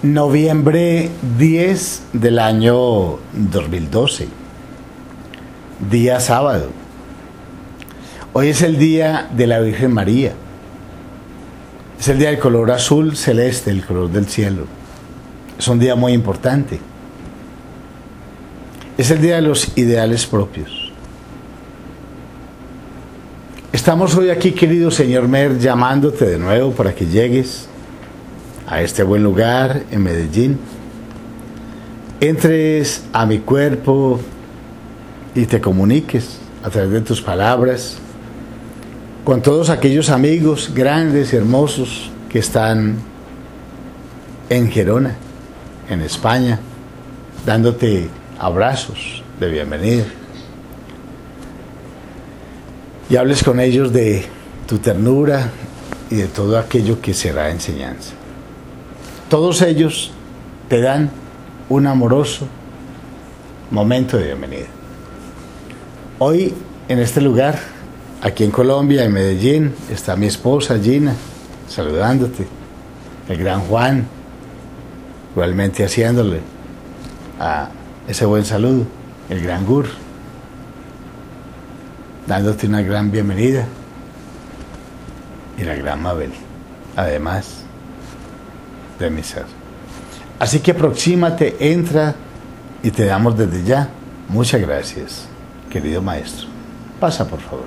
Noviembre 10 del año 2012, día sábado. Hoy es el día de la Virgen María. Es el día del color azul celeste, el color del cielo. Es un día muy importante. Es el día de los ideales propios. Estamos hoy aquí, querido señor Mer, llamándote de nuevo para que llegues a este buen lugar en Medellín, entres a mi cuerpo y te comuniques a través de tus palabras con todos aquellos amigos grandes y hermosos que están en Gerona, en España, dándote abrazos de bienvenida, y hables con ellos de tu ternura y de todo aquello que será enseñanza. Todos ellos te dan un amoroso momento de bienvenida. Hoy, en este lugar, aquí en Colombia, en Medellín, está mi esposa Gina, saludándote. El gran Juan, igualmente haciéndole ese buen saludo. El gran Gur, dándote una gran bienvenida. Y la gran Mabel, además de mi ser. Así que aproxímate, entra y te damos desde ya muchas gracias, querido maestro. Pasa, por favor.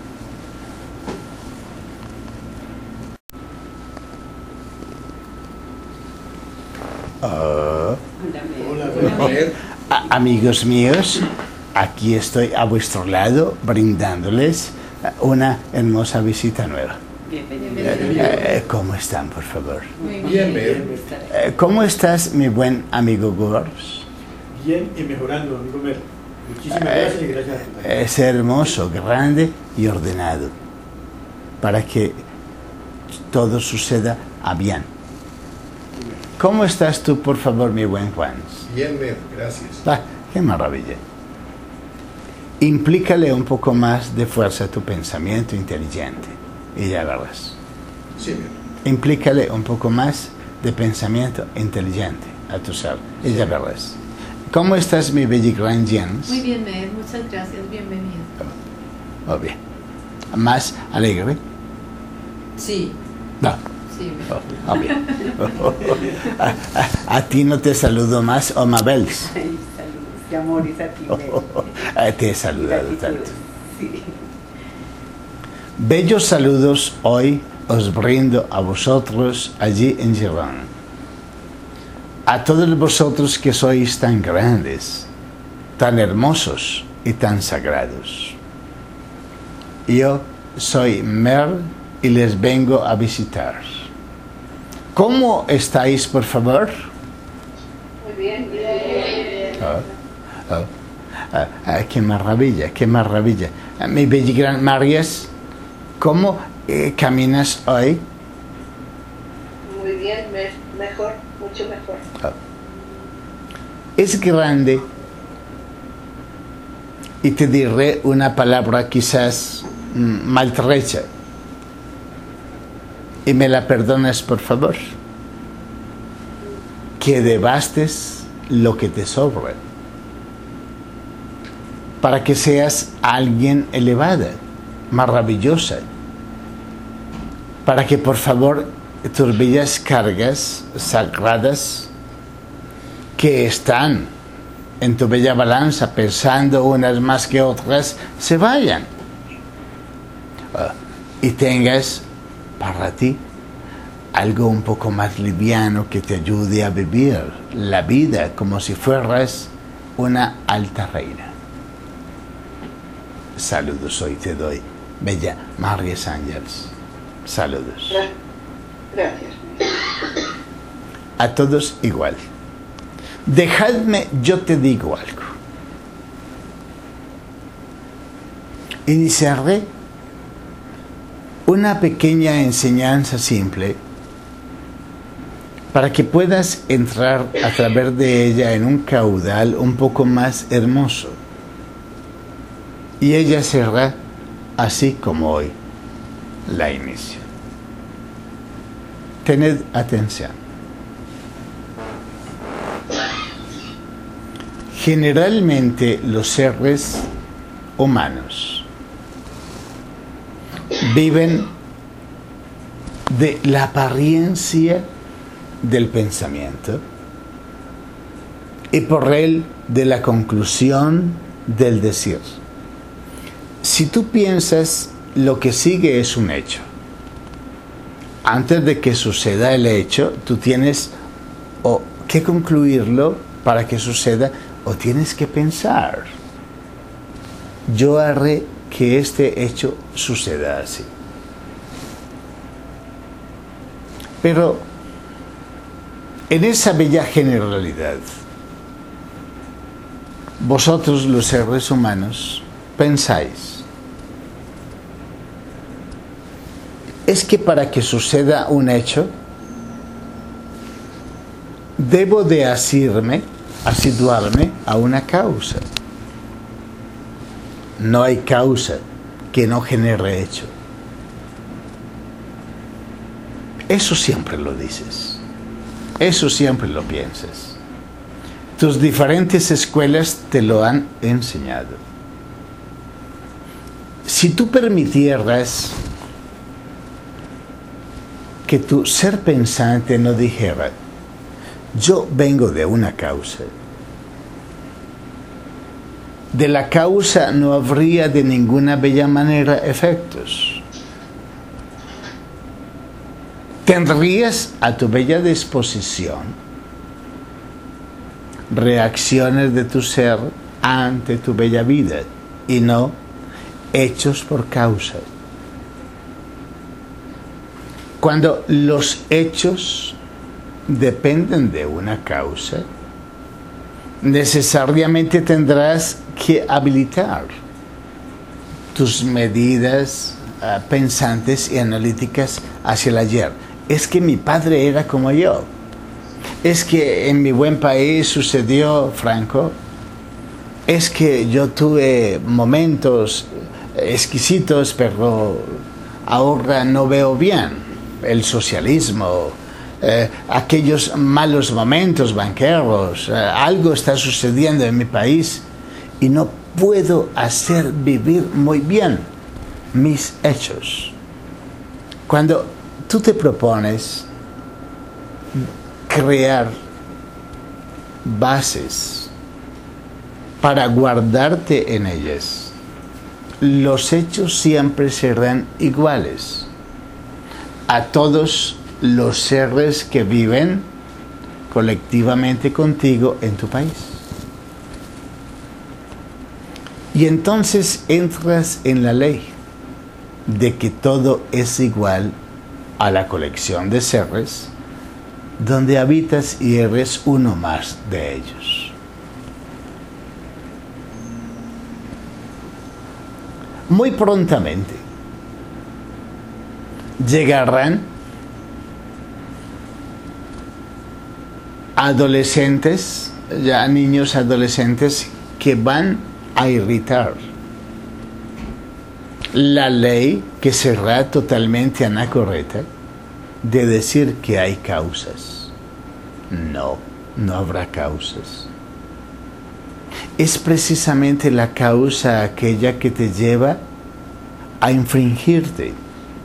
Amigos míos, aquí estoy a vuestro lado brindándoles una hermosa visita nueva. ¿Cómo están, por favor? Muy bien. ¿Cómo estás, mi buen amigo Gors? Bien y mejorando, amigo Mer. Muchísimas gracias y gracias. Es hermoso, grande y ordenado, para que todo suceda a bien. ¿Cómo estás tú, por favor, mi buen Juan? Bien, Mer, gracias. ¡Qué maravilla! Implícale un poco más de fuerza a tu pensamiento inteligente y ya verás. Sí, Mer. Implícale un poco más de pensamiento inteligente a tu ser y ya verás. ¿Cómo estás, mi bella gran Jens? Muy bien, Mer, muchas gracias, bienvenido. Oh, bien. ¿Más alegre? Sí. No. Sí, Mer. Oh, bien. A ti no te saludo más, o Mabel. Ay, saludos de amores a ti, Mer. Te he saludado tanto. Sí. Bellos saludos hoy os brindo a vosotros allí en Girón. A todos vosotros que sois tan grandes, tan hermosos y tan sagrados. Yo soy Mer y les vengo a visitar. ¿Cómo estáis, por favor? Muy bien, bien. Qué maravilla, qué maravilla. Mi bella gran Marías, ¿cómo caminas hoy? Muy bien, mejor, mucho mejor. Es grande, y te diré una palabra quizás maltrecha, y me la perdonas, por favor. Que devastes lo que te sobra, para que seas alguien elevada, maravillosa, para que por favor tus bellas cargas sagradas que están en tu bella balanza, pesando unas más que otras, se vayan y tengas para ti algo un poco más liviano que te ayude a vivir la vida como si fueras una alta reina. Saludos hoy te doy, bella María Ángels. Saludos. Gracias. A todos igual. Dejadme, yo te digo algo. Iniciaré una pequeña enseñanza simple para que puedas entrar a través de ella en un caudal un poco más hermoso. Y ella será así como hoy la inicio. Tened atención. Generalmente los seres humanos viven de la apariencia del pensamiento y por él de la conclusión del decir. Si tú piensas, lo que sigue es un hecho. Antes de que suceda el hecho, tú tienes o que concluirlo para que suceda, o tienes que pensar: yo haré que este hecho suceda así. Pero en esa bella generalidad, vosotros los seres humanos pensáis: es que para que suceda un hecho, debo de asiduarme a una causa. No hay causa que no genere hecho. Eso siempre lo dices. Eso siempre lo piensas. Tus diferentes escuelas te lo han enseñado. Si tú permitieras que tu ser pensante no dijera: yo vengo de una causa, de la causa no habría de ninguna bella manera efectos. Tendrías a tu bella disposición reacciones de tu ser ante tu bella vida y no hechos por causa. Cuando los hechos dependen de una causa, necesariamente tendrás que habilitar tus medidas pensantes y analíticas hacia el ayer. Es que mi padre era como yo. Es que en mi buen país sucedió Franco. Es que yo tuve momentos exquisitos, pero ahora no veo bien el socialismo. Aquellos malos momentos banqueros, algo está sucediendo en mi país y no puedo hacer vivir muy bien mis hechos. Cuando tú te propones crear bases para guardarte en ellas, los hechos siempre serán iguales a todos los seres que viven colectivamente contigo en tu país. Y entonces entras en la ley de que todo es igual a la colección de seres donde habitas y eres uno más de ellos. Muy prontamente llegarán adolescentes, ya niños adolescentes, que van a irritar la ley, que será totalmente anacoreta, de decir que hay causas. No habrá causas. Es precisamente la causa aquella que te lleva a infringirte.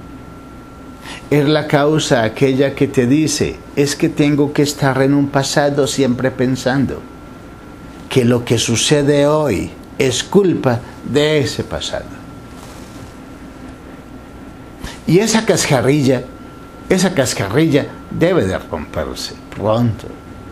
Es la causa aquella que te dice: es que tengo que estar en un pasado siempre pensando que lo que sucede hoy es culpa de ese pasado. Y esa cascarilla debe de romperse pronto.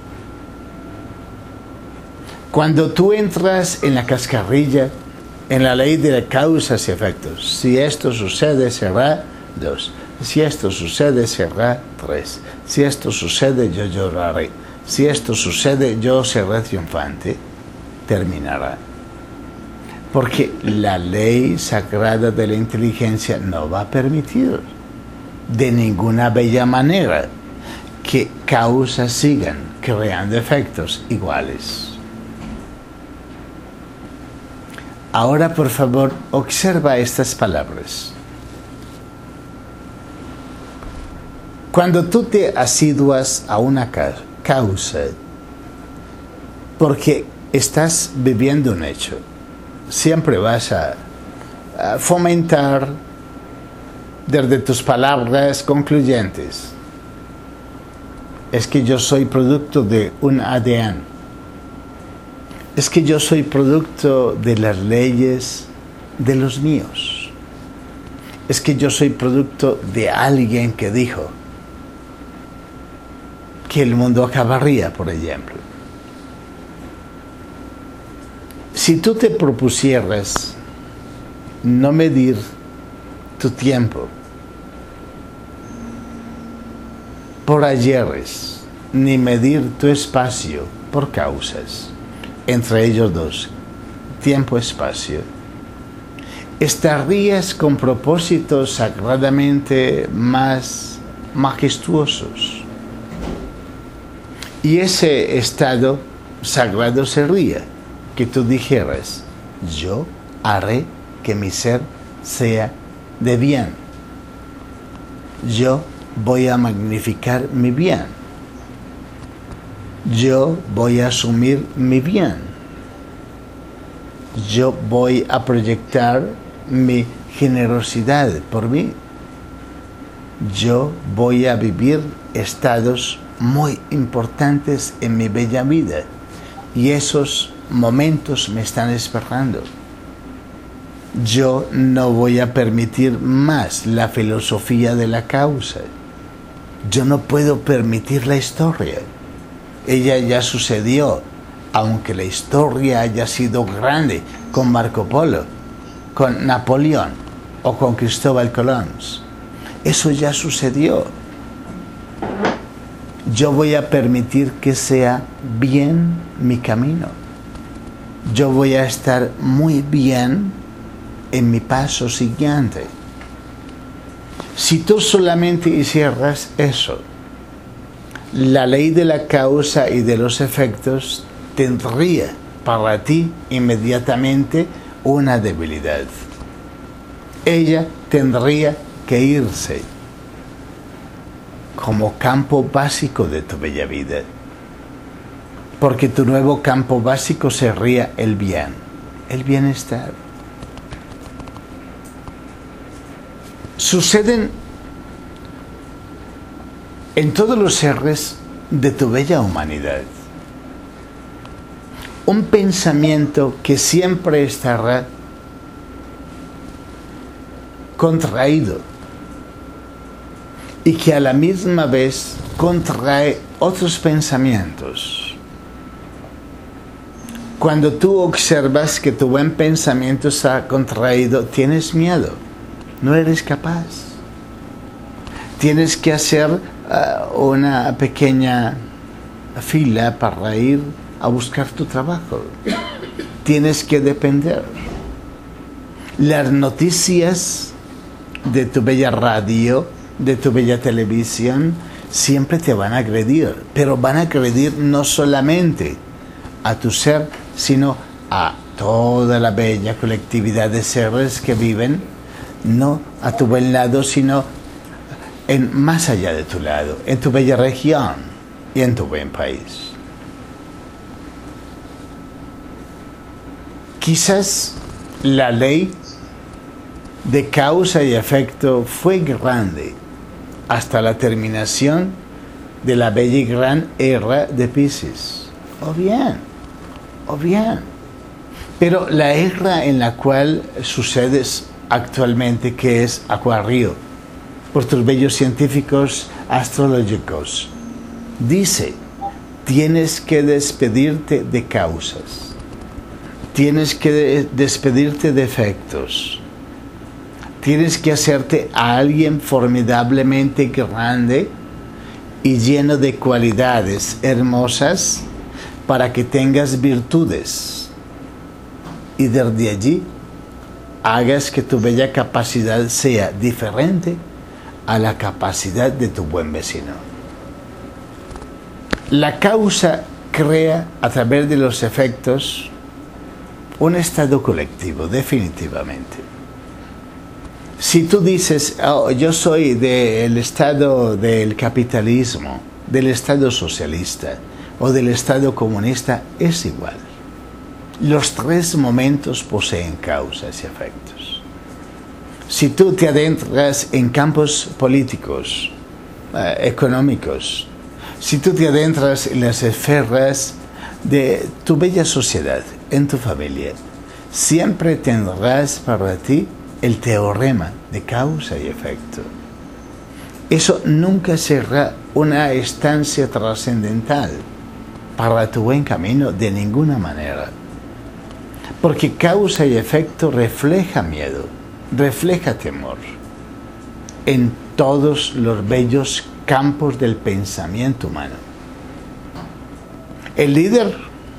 Cuando tú entras en la cascarilla, en la ley de causas y efectos, si esto sucede será 2, si esto sucede será 3, si esto sucede yo lloraré, si esto sucede yo seré triunfante, terminará. Porque la ley sagrada de la inteligencia no va a permitir de ninguna bella manera que causas sigan creando efectos iguales. Ahora, por favor, observa estas palabras. Cuando tú te asiduas a una causa, porque estás viviendo un hecho. Siempre vas a fomentar desde tus palabras concluyentes. Es que yo soy producto de un ADN. Es que yo soy producto de las leyes de los míos. Es que yo soy producto de alguien que dijo que el mundo acabaría, por ejemplo. Si tú te propusieras no medir tu tiempo por ayeres, ni medir tu espacio por causas, entre ellos dos, tiempo-espacio, estarías con propósitos sagradamente más majestuosos. Y ese estado sagrado sería que tú dijeras: yo haré que mi ser sea de bien. Yo voy a magnificar mi bien. Yo voy a asumir mi bien. Yo voy a proyectar mi generosidad por mí. Yo voy a vivir estados muy importantes en mi bella vida. Y esos momentos me están esperando. Yo no voy a permitir más la filosofía de la causa. Yo no puedo permitir la historia. Ella ya sucedió, aunque la historia haya sido grande con Marco Polo, con Napoleón o con Cristóbal Colón. Eso ya sucedió. Yo voy a permitir que sea bien mi camino. Yo voy a estar muy bien en mi paso siguiente. Si tú solamente hicieras eso, la ley de la causa y de los efectos tendría para ti inmediatamente una debilidad. Ella tendría que irse como campo básico de tu bella vida, porque tu nuevo campo básico sería el bien, el bienestar. Suceden en todos los seres de tu bella humanidad un pensamiento que siempre estará contraído y que a la misma vez contrae otros pensamientos. Cuando tú observas que tu buen pensamiento está contraído, tienes miedo, no eres capaz. Tienes que hacer una pequeña fila para ir a buscar tu trabajo. Tienes que depender. Las noticias de tu bella radio, de tu bella televisión, siempre te van a agredir, pero van a agredir no solamente a tu ser, sino a toda la bella colectividad de seres que viven, no a tu buen lado, sino más allá de tu lado, en tu bella región y en tu buen país. Quizás la ley de causa y efecto fue grande hasta la terminación de la bella y gran era de Piscis. O bien. Pero la era en la cual sucedes actualmente, que es Acuario, por tus bellos científicos astrológicos, dice: tienes que despedirte de causas, tienes que despedirte de efectos, tienes que hacerte a alguien formidablemente grande y lleno de cualidades hermosas para que tengas virtudes y desde allí hagas que tu bella capacidad sea diferente a la capacidad de tu buen vecino. La causa crea a través de los efectos un estado colectivo, definitivamente. Si tú dices: oh, yo soy del estado del capitalismo, del estado socialista o del estado comunista, es igual. Los tres momentos poseen causas y efectos. Si tú te adentras en campos políticos, económicos, si tú te adentras en las esferas de tu bella sociedad, en tu familia, siempre tendrás para ti el teorema de causa y efecto. Eso nunca será una estancia trascendental para tu buen camino de ninguna manera. Porque causa y efecto refleja miedo, refleja temor en todos los bellos campos del pensamiento humano. El líder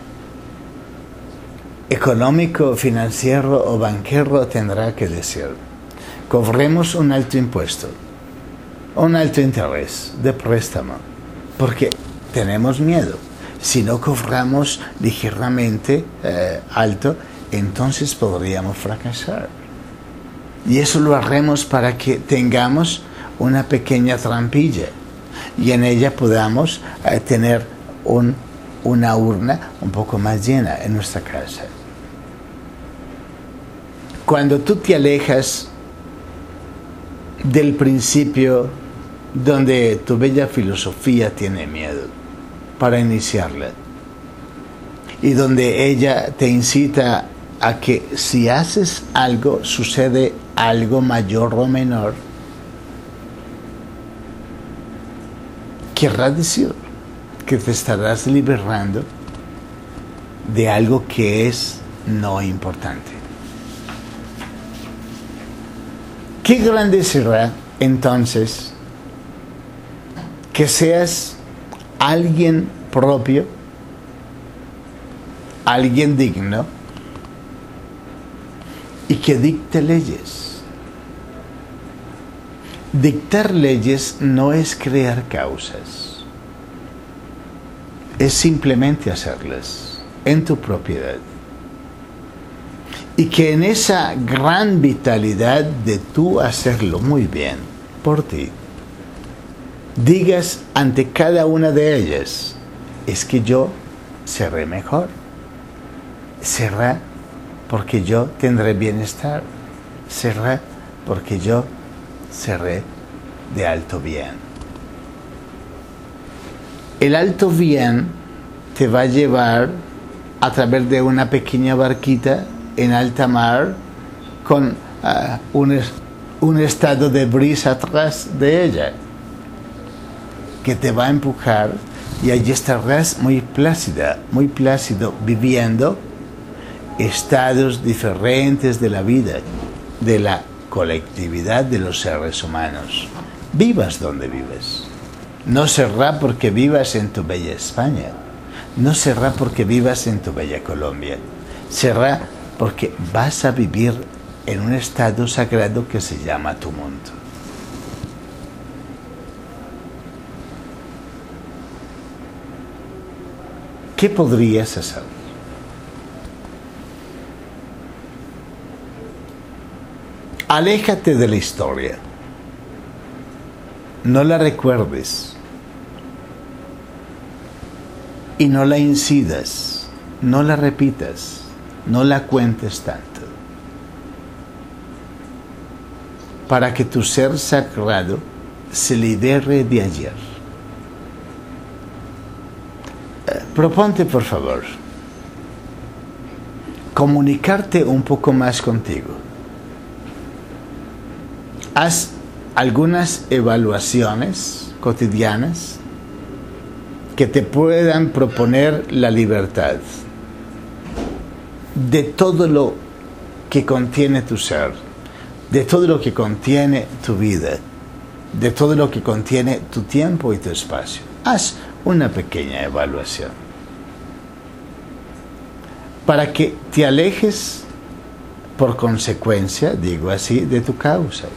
económico, financiero o banquero tendrá que decir: cobremos un alto impuesto, un alto interés de préstamo, porque tenemos miedo. Si no cobramos ligeramente alto, entonces podríamos fracasar. Y eso lo haremos para que tengamos una pequeña trampilla y en ella podamos tener una urna un poco más llena en nuestra casa. Cuando tú te alejas del principio donde tu bella filosofía tiene miedo para iniciarla y donde ella te incita a que si haces algo sucede algo mayor o menor, querrá decir que te estarás liberando de algo que es no importante. Qué grande será entonces que seas alguien propio, alguien digno y que dicte leyes. Dictar leyes no es crear causas, es simplemente hacerlas en tu propiedad. Y que en esa gran vitalidad de tú hacerlo muy bien por ti, digas ante cada una de ellas: es que yo seré mejor, será porque yo tendré bienestar, será porque yo seré de alto bien. El alto bien te va a llevar a través de una pequeña barquita en alta mar con un estado de brisa atrás de ella que te va a empujar y allí estarás muy plácida, muy plácido, viviendo estados diferentes de la vida, de la colectividad de los seres humanos. Vivas donde vives. No será porque vivas en tu bella España, no será porque vivas en tu bella Colombia, será porque vas a vivir en un estado sagrado que se llama tu mundo. ¿Qué podrías hacer? Aléjate de la historia. No la recuerdes. Y no la incidas. No la repitas. No la cuentes tanto. Para que tu ser sagrado se libere de ayer. Proponte, por favor, comunicarte un poco más contigo. Haz algunas evaluaciones cotidianas que te puedan proponer la libertad de todo lo que contiene tu ser, de todo lo que contiene tu vida, de todo lo que contiene tu tiempo y tu espacio. Haz una pequeña evaluación para que te alejes por consecuencia, digo así, de tu causa.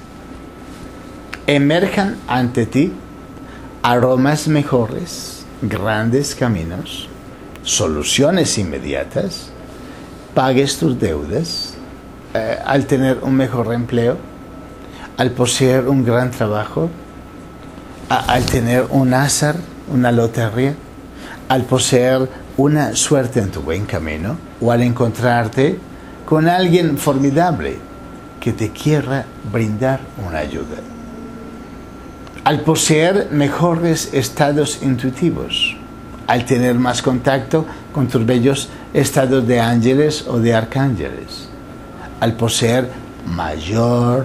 Emerjan ante ti aromas mejores, grandes caminos, soluciones inmediatas, pagues tus deudas, al tener un mejor empleo, al poseer un gran trabajo, al tener un azar, una lotería, al poseer una suerte en tu buen camino o al encontrarte con alguien formidable que te quiera brindar una ayuda. Al poseer mejores estados intuitivos, al tener más contacto con tus bellos estados de ángeles o de arcángeles, al poseer mayor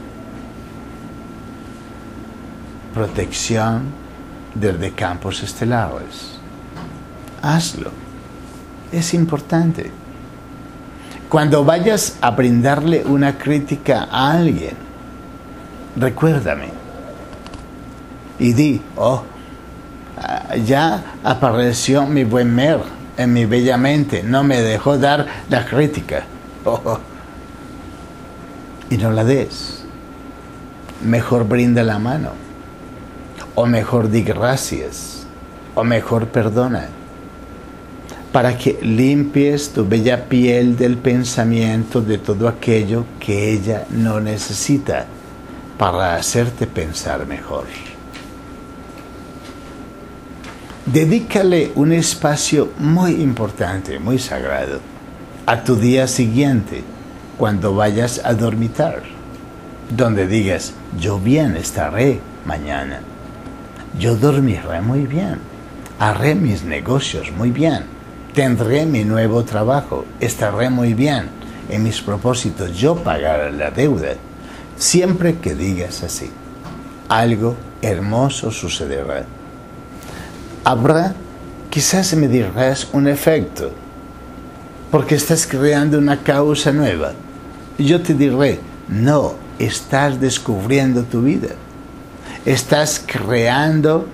protección desde campos estelares. Hazlo. Es importante. Cuando vayas a brindarle una crítica a alguien, recuérdame y di, oh, ya apareció mi buen Mer en mi bella mente, no me dejó dar la crítica. Oh, y no la des. Mejor brinda la mano, o mejor di gracias, o mejor perdona, para que limpies tu bella piel del pensamiento de todo aquello que ella no necesita para hacerte pensar mejor. Dedícale un espacio muy importante, muy sagrado, a tu día siguiente, cuando vayas a dormitar, donde digas, yo bien estaré mañana, yo dormiré muy bien, haré mis negocios muy bien, tendré mi nuevo trabajo, estaré muy bien en mis propósitos, yo pagaré la deuda. Siempre que digas así, algo hermoso sucederá. Habrá, quizás me dirás, un efecto, porque estás creando una causa nueva. Y yo te diré, no, estás descubriendo tu vida. Estás creando,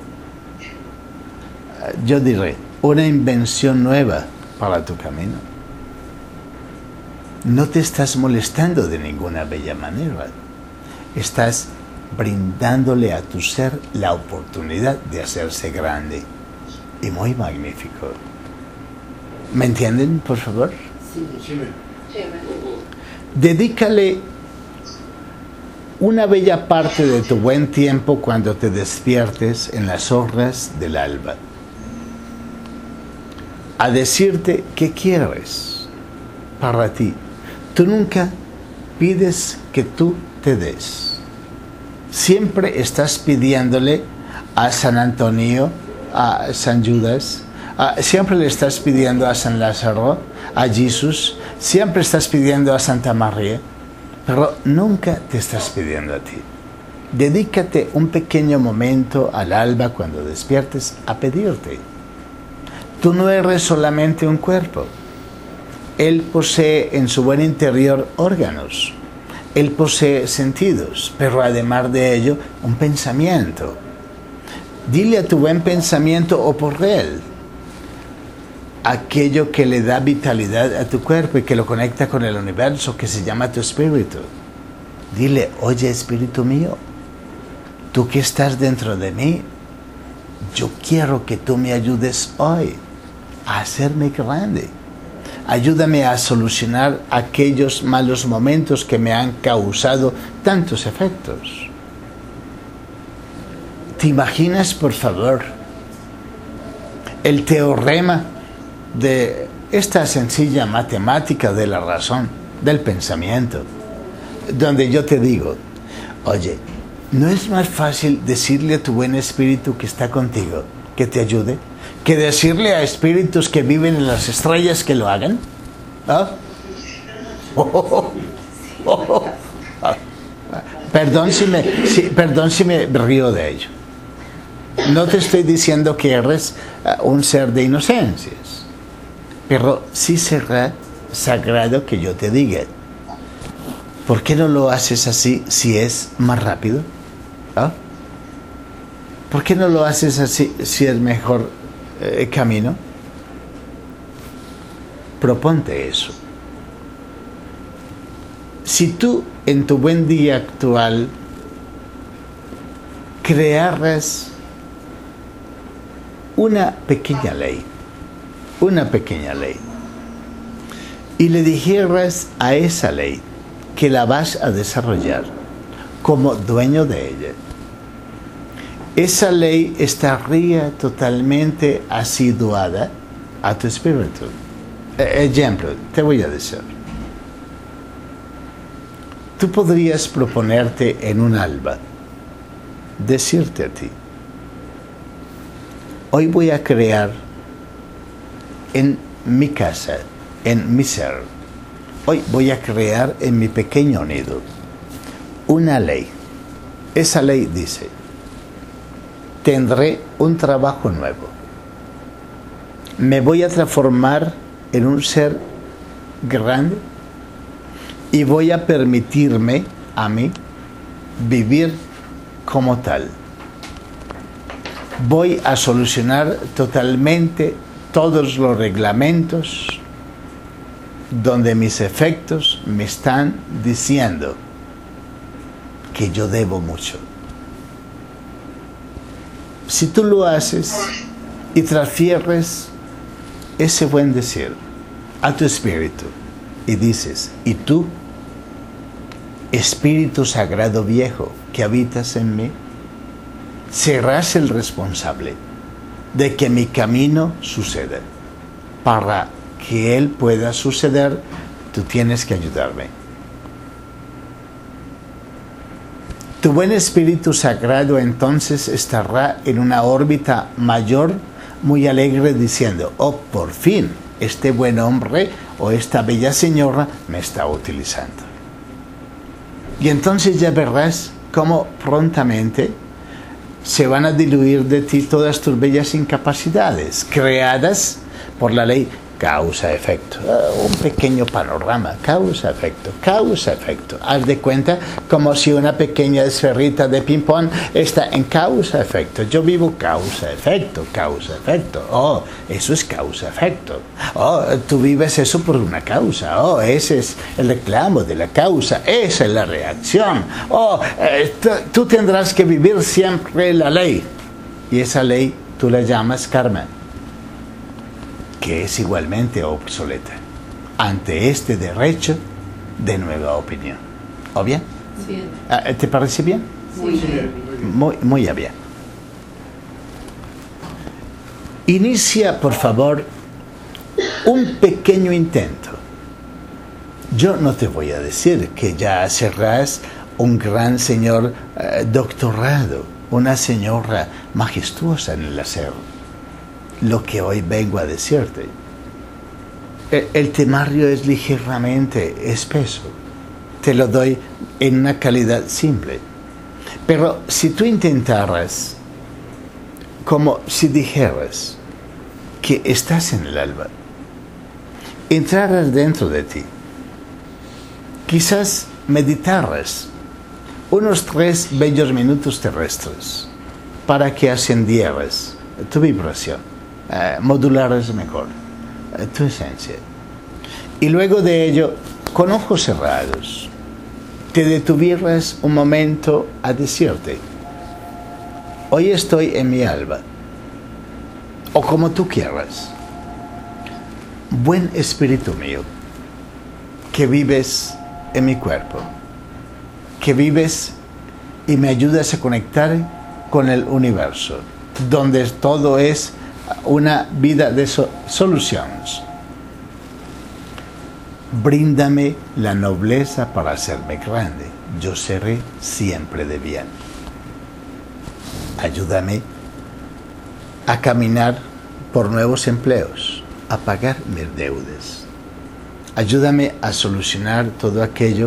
yo diré, una invención nueva para tu camino. No te estás molestando de ninguna bella manera. Estás brindándole a tu ser la oportunidad de hacerse grande y muy magnífico. ¿Me entienden, por favor? Sí, Sí, me- Dedícale una bella parte de tu buen tiempo cuando te despiertes en las horas del alba a decirte qué quieres para ti. Tú nunca pides que tú te des. Siempre estás pidiéndole a San Antonio, a San Judas, siempre le estás pidiendo a San Lázaro, a Jesús, siempre estás pidiendo a Santa María, pero nunca te estás pidiendo a ti. Dedícate un pequeño momento al alba cuando despiertes a pedirte. Tú no eres solamente un cuerpo. Él posee en su buen interior órganos. Él posee sentidos, pero además de ello, un pensamiento. Dile a tu buen pensamiento o por él aquello que le da vitalidad a tu cuerpo y que lo conecta con el universo, que se llama tu espíritu. Dile, oye, espíritu mío, tú que estás dentro de mí, yo quiero que tú me ayudes hoy a hacerme grande. Ayúdame a solucionar aquellos malos momentos que me han causado tantos efectos. ¿Te imaginas, por favor, el teorema de esta sencilla matemática de la razón, del pensamiento, donde yo te digo, oye, ¿no es más fácil decirle a tu buen espíritu que está contigo que te ayude, que decirle a espíritus que viven en las estrellas que lo hagan? ¿Ah? Perdón si me río de ello. No te estoy diciendo que eres un ser de inocencias, pero sí será sagrado que yo te diga, ¿por qué no lo haces así si es más rápido? ¿Ah? ¿Por qué no lo haces así si es mejor camino? Proponte eso. Si tú en tu buen día actual crearas una pequeña ley, y le dijeras a esa ley que la vas a desarrollar como dueño de ella, esa ley estaría totalmente asiduada a tu espíritu. Ejemplo, te voy a decir. Tú podrías proponerte en un alba, decirte a ti, hoy voy a crear en mi casa, en mi ser, hoy voy a crear en mi pequeño nido una ley. Esa ley dice, tendré un trabajo nuevo, me voy a transformar en un ser grande y voy a permitirme a mí vivir como tal. Voy a solucionar totalmente todos los reglamentos donde mis efectos me están diciendo que yo debo mucho. Si tú lo haces y transfieres ese buen decir a tu espíritu y dices, y tú, Espíritu Sagrado Viejo que habitas en mí, serás el responsable de que mi camino suceda. Para que él pueda suceder, tú tienes que ayudarme. Tu buen Espíritu Sagrado entonces estará en una órbita mayor, muy alegre, diciendo, oh, por fin, este buen hombre o esta bella señora me está utilizando. Y entonces ya verás cómo prontamente se van a diluir de ti todas tus bellas incapacidades, creadas por la ley causa-efecto. Un pequeño panorama, causa-efecto, causa-efecto. Haz de cuenta como si una pequeña esferrita de ping-pong está en causa-efecto. Yo vivo causa-efecto, causa-efecto. Oh, eso es causa-efecto. Oh, tú vives eso por una causa. Oh, ese es el reclamo de la causa. Esa es la reacción. Oh, tú tendrás que vivir siempre la ley. Y esa ley tú la llamas karma, que es igualmente obsoleta ante este derecho de nueva opinión. ¿O bien? Sí. ¿Te parece bien? Muy bien. Muy bien. Inicia, por favor, un pequeño intento. Yo no te voy a decir que ya serás un gran señor doctorado, una señora majestuosa en el hacer. Lo que hoy vengo a decirte. El temario es ligeramente espeso. Te lo doy en una calidad simple. Pero si tú intentaras, como si dijeras que estás en el alba, entraras dentro de ti, quizás meditaras unos 3 bellos minutos terrestres para que ascendieras tu vibración. Modulares mejor tu esencia, y luego de ello, con ojos cerrados, te detuvieras un momento a decirte, hoy estoy en mi alba, o como tú quieras, buen espíritu mío, que vives en mi cuerpo, que vives y me ayudas a conectar con el universo, donde todo es una vida de soluciones. Bríndame la nobleza para hacerme grande. Yo seré siempre de bien. Ayúdame a caminar por nuevos empleos, a pagar mis deudas. Ayúdame a solucionar todo aquello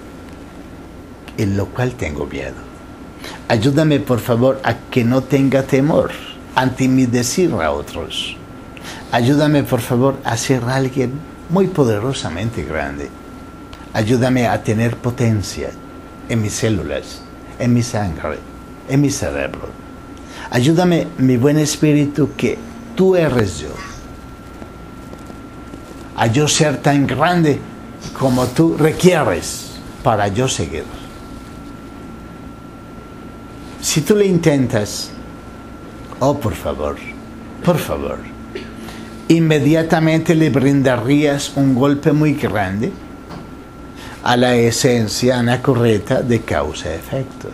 en lo cual tengo miedo. Ayúdame, por favor, a que no tenga temor ante mi decir a otros. Ayúdame, por favor, a ser alguien muy poderosamente grande. Ayúdame a tener potencia en mis células, en mi sangre, en mi cerebro. Ayúdame, mi buen espíritu, que tú eres yo, a yo ser tan grande como tú requieres para yo seguir. Si tú lo intentas, oh, por favor, inmediatamente le brindarías un golpe muy grande a la esencia anacorreta de causa-efecto.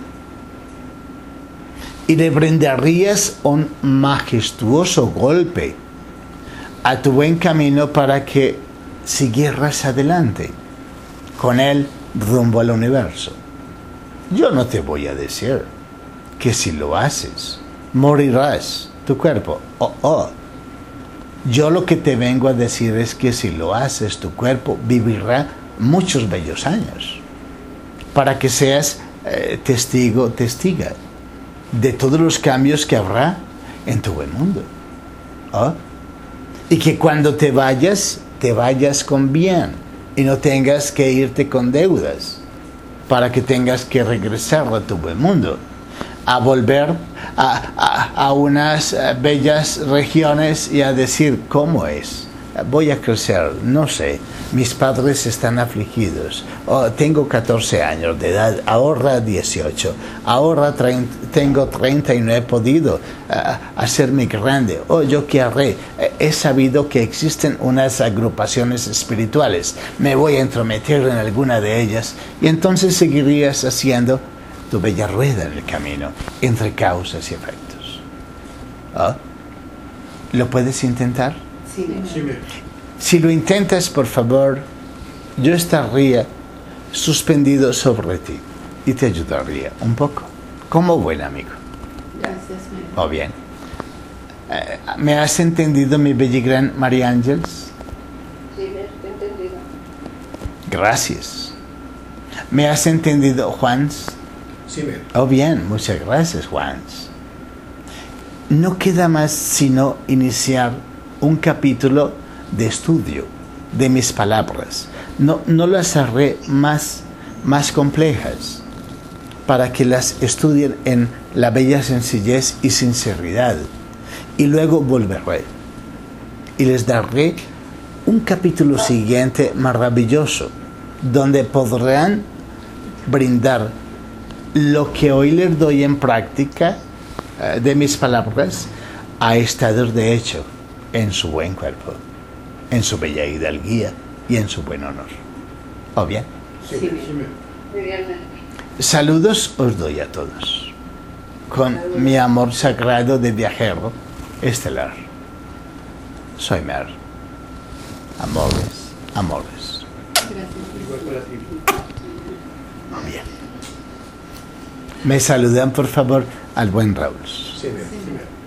Y le brindarías un majestuoso golpe a tu buen camino para que siguieras adelante con él rumbo al universo. Yo no te voy a decir que si lo haces, morirás tu cuerpo. Yo lo que te vengo a decir es que si lo haces, tu cuerpo vivirá muchos bellos años para que seas testiga de todos los cambios que habrá en tu buen mundo. Y que cuando te vayas con bien y no tengas que irte con deudas para que tengas que regresar a tu buen mundo, a volver a unas bellas regiones y a decir cómo es. Voy a crecer, no sé, mis padres están afligidos, tengo 14 años de edad, ahora 18, ahora tengo 30 y no he podido hacerme grande, yo qué haré, he sabido que existen unas agrupaciones espirituales, me voy a entrometer en alguna de ellas y entonces seguirías haciendo tu bella rueda en el camino, entre causas y efectos. ¿Lo puedes intentar? Sí, Si lo intentas, por favor, yo estaría suspendido sobre ti y te ayudaría un poco, como buen amigo. gracias, Mer. Bien. ¿Me has entendido, mi bella y gran María Ángeles? Sí, Mer, te he entendido. Gracias. ¿Me has entendido, Juan? Sí, Mer. Bien, muchas gracias, Juan. No queda más sino iniciar un capítulo de estudio de mis palabras. No las haré más complejas para que las estudien en la bella sencillez y sinceridad. Y luego volveré y les daré un capítulo siguiente maravilloso donde podrán brindar lo que hoy les doy en práctica de mis palabras a estados de hecho en su buen cuerpo, en su bella hidalguía y en su buen honor. Bien. Sí, Sí, Mer. Mer. Sí, Mer. Muy bien, Mer. Saludos os doy a todos con mi amor sagrado de viajero estelar. Soy Mer. Amores. Gracias. Igual para ti. Bien. Me saludan por favor al buen Raúl. Sí, Mer. Sí, Mer.